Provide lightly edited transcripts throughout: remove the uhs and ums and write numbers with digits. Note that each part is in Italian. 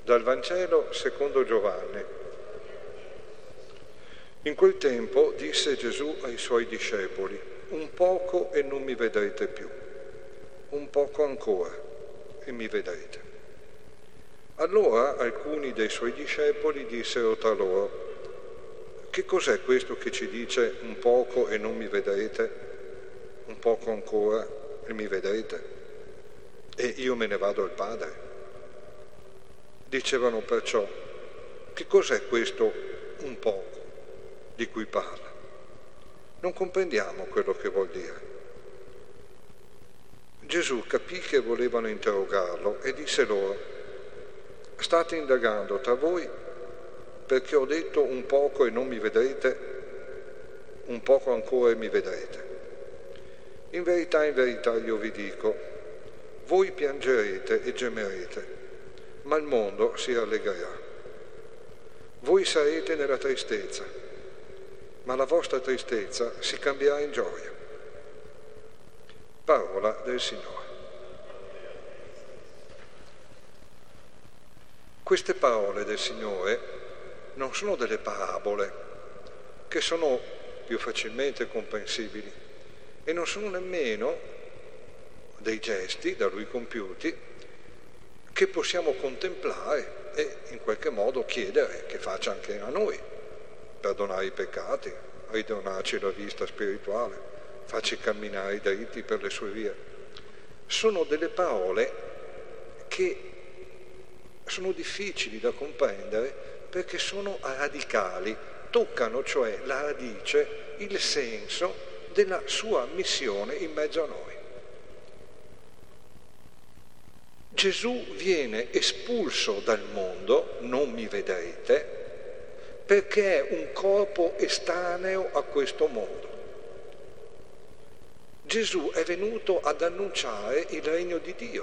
Dal Vangelo secondo Giovanni. In quel tempo disse Gesù ai suoi discepoli: un poco e non mi vedrete più, un poco ancora e mi vedrete. Allora alcuni dei suoi discepoli dissero tra loro: che cos'è questo che ci dice un poco e non mi vedrete, un poco ancora e mi vedrete? E io me ne vado al Padre. Dicevano perciò: che cos'è questo un poco di cui parla? Non comprendiamo quello che vuol dire. Gesù capì che volevano interrogarlo e disse loro: state indagando tra voi perché ho detto un poco e non mi vedrete, un poco ancora e mi vedrete. In verità io vi dico, voi piangerete e gemerete, ma il mondo si rallegrerà. Voi sarete nella tristezza, ma la vostra tristezza si cambierà in gioia. Parola del Signore. Queste parole del Signore non sono delle parabole, che sono più facilmente comprensibili, e non sono nemmeno dei gesti da Lui compiuti che possiamo contemplare e in qualche modo chiedere che faccia anche a noi, perdonare i peccati, ridonarci la vista spirituale, farci camminare dritti per le sue vie. Sono delle parole che sono difficili da comprendere perché sono radicali, toccano cioè la radice, il senso della sua missione in mezzo a noi. Gesù viene espulso dal mondo, non mi vedrete, perché è un corpo estraneo a questo mondo. Gesù è venuto ad annunciare il regno di Dio,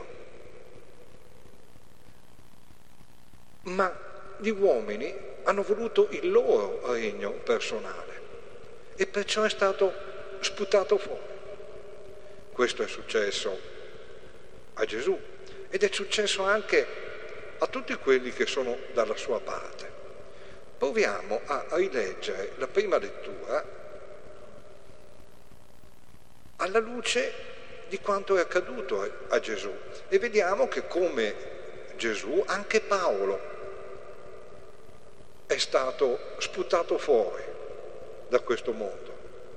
ma gli uomini hanno voluto il loro regno personale e perciò è stato sputato fuori. Questo è successo a Gesù ed è successo anche a tutti quelli che sono dalla sua parte. Proviamo a rileggere la prima lettura alla luce di quanto è accaduto a Gesù e vediamo che come Gesù anche Paolo è stato sputato fuori da questo mondo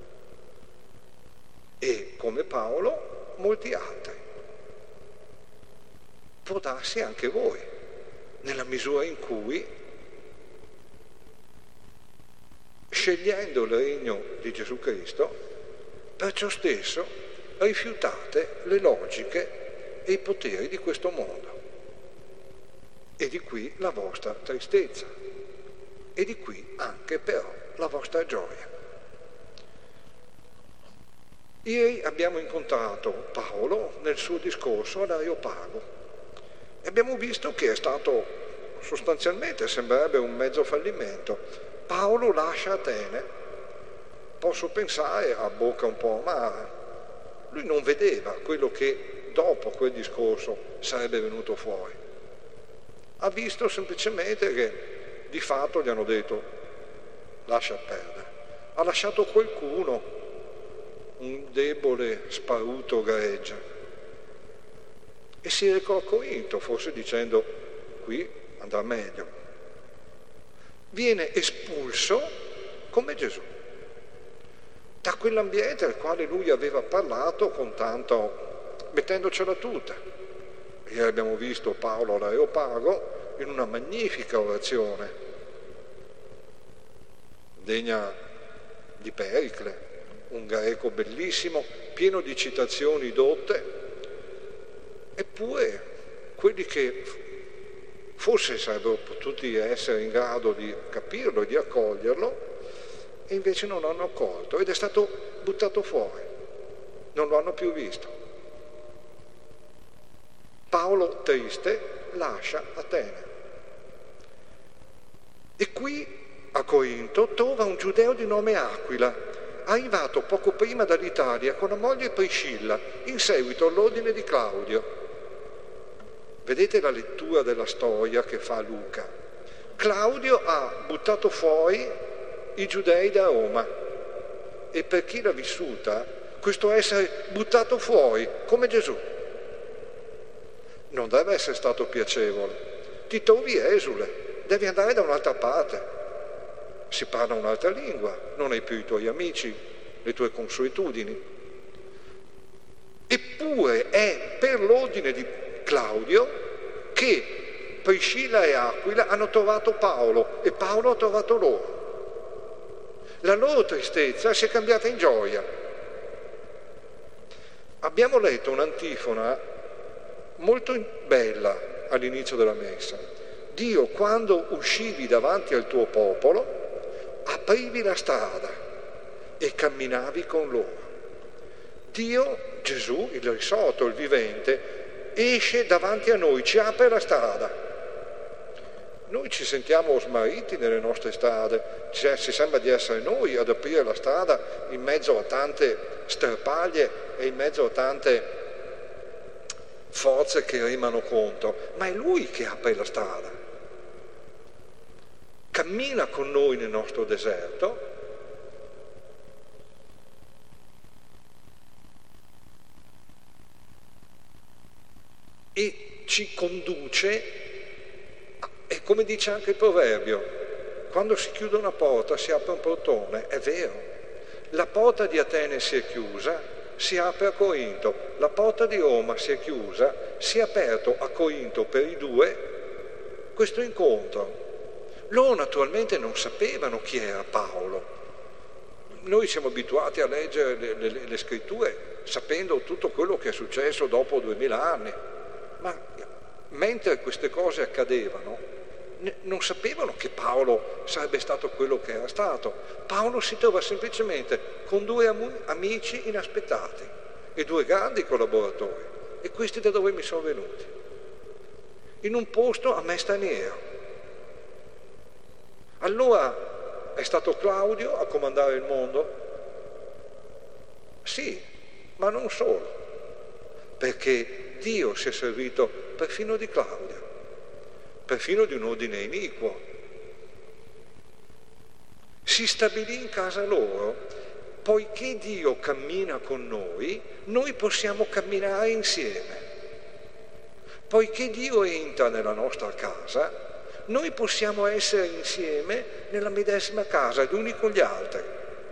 e come Paolo molti altri. Può darsi anche voi, nella misura in cui, scegliendo il regno di Gesù Cristo, perciò stesso rifiutate le logiche e i poteri di questo mondo. E di qui la vostra tristezza, e di qui anche però la vostra gioia. Ieri abbiamo incontrato Paolo nel suo discorso all'Areopago e abbiamo visto che è stato sostanzialmente, sembrerebbe un mezzo fallimento. Paolo lascia Atene, posso pensare a bocca un po' amara. Lui non vedeva quello che dopo quel discorso sarebbe venuto fuori. Ha visto semplicemente che di fatto gli hanno detto lascia perdere. Ha lasciato qualcuno, un debole, sparuto gareggia. E si recò a Corinto, forse dicendo qui andrà meglio. Viene espulso come Gesù da quell'ambiente al quale lui aveva parlato con tanto, mettendocela tutta. Ieri abbiamo visto Paolo all'Areopago in una magnifica orazione degna di Pericle, un greco bellissimo, pieno di citazioni dotte. Eppure quelli che forse sarebbero potuti essere in grado di capirlo e di accoglierlo, e invece non l'hanno accolto ed è stato buttato fuori, non lo hanno più visto. Paolo, triste, lascia Atene. E qui a Corinto trova un giudeo di nome Aquila, arrivato poco prima dall'Italia con la moglie Priscilla, in seguito all'ordine di Claudio. Vedete la lettura della storia che fa Luca. Claudio ha buttato fuori i giudei da Roma e per chi l'ha vissuta, questo essere buttato fuori come Gesù non deve essere stato piacevole. Ti trovi esule, devi andare da un'altra parte, si parla un'altra lingua, non hai più i tuoi amici, le tue consuetudini. Eppure è per l'ordine di Claudio che Priscilla e Aquila hanno trovato Paolo e Paolo ha trovato loro. La loro tristezza si è cambiata in gioia. Abbiamo letto un'antifona molto bella all'inizio della messa. Dio, quando uscivi davanti al tuo popolo, aprivi la strada e camminavi con loro. Dio, Gesù, il risorto, il vivente, esce davanti a noi, ci apre la strada. Noi ci sentiamo smarriti nelle nostre strade, ci sembra di essere noi ad aprire la strada in mezzo a tante sterpaglie e in mezzo a tante forze che remano contro, ma è Lui che apre la strada. Cammina con noi nel nostro deserto e ci conduce, e come dice anche il proverbio, quando si chiude una porta si apre un portone, è vero. La porta di Atene si è chiusa, si apre a Corinto, la porta di Roma si è chiusa, si è aperto a Corinto per i due questo incontro. Loro naturalmente non sapevano chi era Paolo. Noi siamo abituati a leggere le scritture sapendo tutto quello che è successo dopo 2000 anni, ma mentre queste cose accadevano non sapevano che Paolo sarebbe stato quello che era stato. Paolo si trova semplicemente con due amici inaspettati e due grandi collaboratori, e questi da dove mi sono venuti? In un posto a me straniero. Allora è stato Claudio a comandare il mondo? Sì, ma non solo, perché Dio si è servito perfino di Claudio, perfino di un ordine iniquo. Si stabilì in casa loro, poiché Dio cammina con noi, noi possiamo camminare insieme. Poiché Dio entra nella nostra casa, noi possiamo essere insieme nella medesima casa, gli uni con gli altri.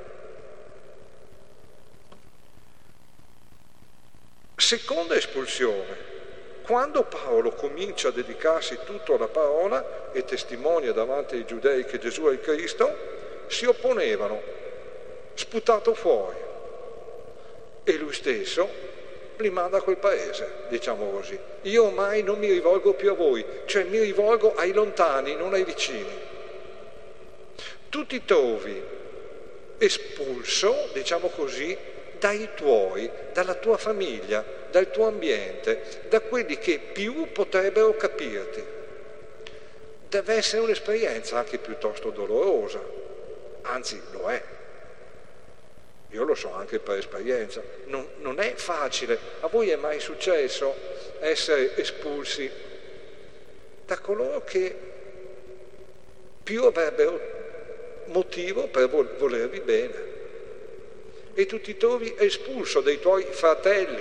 Seconda espulsione. Quando Paolo comincia a dedicarsi tutto alla parola e testimonia davanti ai giudei che Gesù è il Cristo, si opponevano, sputato fuori, e lui stesso li manda a quel paese, diciamo così. Io ormai non mi rivolgo più a voi, cioè mi rivolgo ai lontani, non ai vicini. Tu ti trovi espulso, diciamo così, dai tuoi, dalla tua famiglia, dal tuo ambiente, da quelli che più potrebbero capirti. Deve essere un'esperienza anche piuttosto dolorosa, anzi lo è. Io lo so anche per esperienza, non è facile. A voi è mai successo essere espulsi da coloro che più avrebbero motivo per volervi bene, e tu ti trovi espulso dai tuoi fratelli,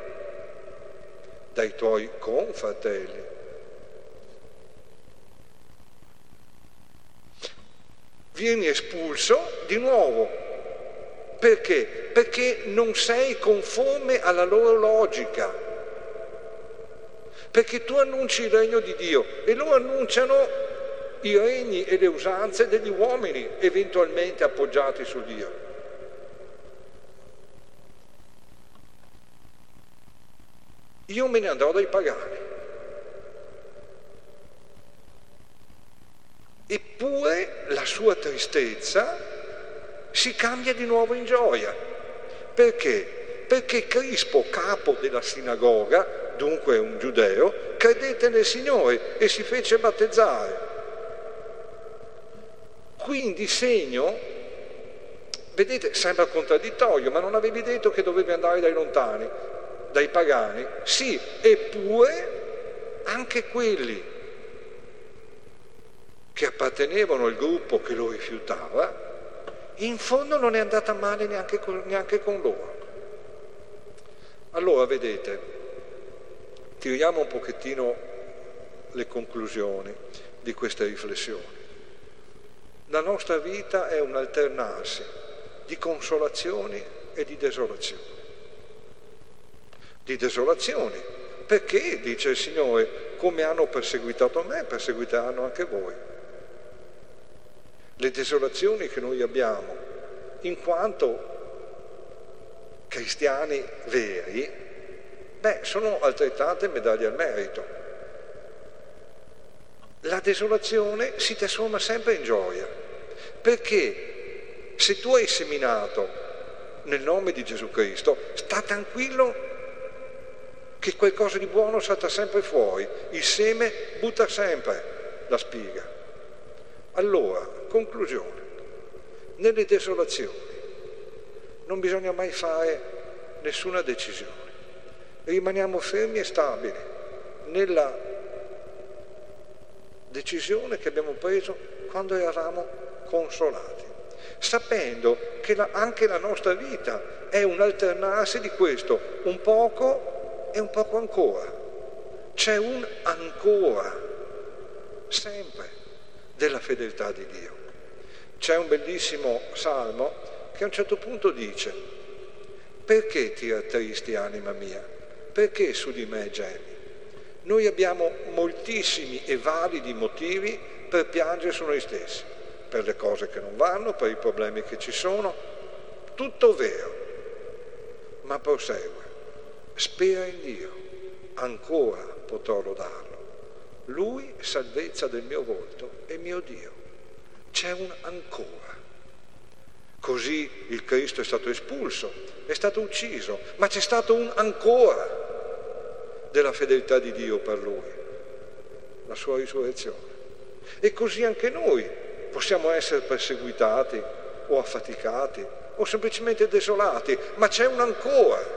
dai tuoi confratelli? Vieni espulso di nuovo. Perché? Perché non sei conforme alla loro logica. Perché tu annunci il regno di Dio e loro annunciano i regni e le usanze degli uomini, eventualmente appoggiati su Dio. Io me ne andrò dai pagani. Eppure la sua tristezza si cambia di nuovo in gioia. Perché? Perché Crispo, capo della sinagoga, dunque un giudeo, credette nel Signore e si fece battezzare. Quindi segno, vedete, sembra contraddittorio, ma non avevi detto che dovevi andare dai lontani, dai pagani? Sì, eppure anche quelli che appartenevano al gruppo che lo rifiutava, in fondo non è andata male neanche con loro. Allora, vedete, tiriamo un pochettino le conclusioni di queste riflessioni. La nostra vita è un alternarsi di consolazioni e di desolazioni. Di desolazioni, perché, dice il Signore, come hanno perseguitato me, perseguiteranno anche voi. Le desolazioni che noi abbiamo, in quanto cristiani veri, sono altrettante medaglie al merito. La desolazione si trasforma sempre in gioia, perché se tu hai seminato nel nome di Gesù Cristo, sta tranquillo che qualcosa di buono salta sempre fuori, il seme butta sempre la spiga. Allora, conclusione, nelle desolazioni non bisogna mai fare nessuna decisione, rimaniamo fermi e stabili nella decisione che abbiamo preso quando eravamo consolati, sapendo che anche la nostra vita è un alternarsi di questo, un poco e un poco ancora. C'è un ancora, sempre, della fedeltà di Dio. C'è un bellissimo salmo che a un certo punto dice: perché ti rattristi, anima mia? Perché su di me gemi? Noi abbiamo moltissimi e validi motivi per piangere su noi stessi, per le cose che non vanno, per i problemi che ci sono, tutto vero, ma prosegue: spera in Dio, ancora potrò lodarlo. Lui salvezza del mio volto e mio Dio. C'è un ancora. Così il Cristo è stato espulso, è stato ucciso, ma c'è stato un ancora della fedeltà di Dio per lui, la sua risurrezione. E così anche noi possiamo essere perseguitati o affaticati o semplicemente desolati, ma c'è un ancora.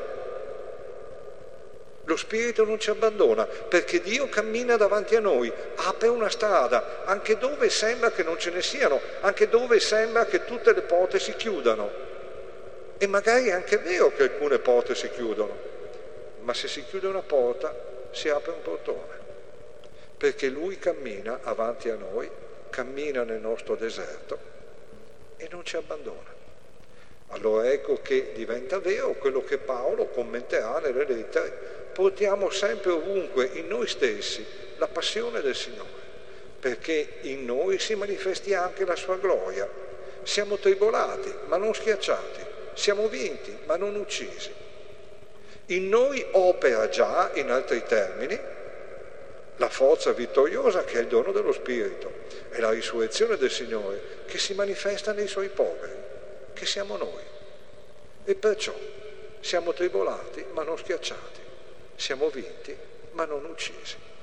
Lo Spirito non ci abbandona, perché Dio cammina davanti a noi, apre una strada, anche dove sembra che non ce ne siano, anche dove sembra che tutte le porte si chiudano. E magari è anche vero che alcune porte si chiudono, ma se si chiude una porta si apre un portone, perché Lui cammina avanti a noi, cammina nel nostro deserto e non ci abbandona. Allora ecco che diventa vero quello che Paolo commenterà nelle lettere: portiamo sempre ovunque in noi stessi la passione del Signore, perché in noi si manifesti anche la sua gloria. Siamo tribolati ma non schiacciati, siamo vinti ma non uccisi. In noi opera già, in altri termini, la forza vittoriosa che è il dono dello Spirito, è la risurrezione del Signore che si manifesta nei Suoi poveri, che siamo noi. E perciò siamo tribolati ma non schiacciati, siamo vinti ma non uccisi.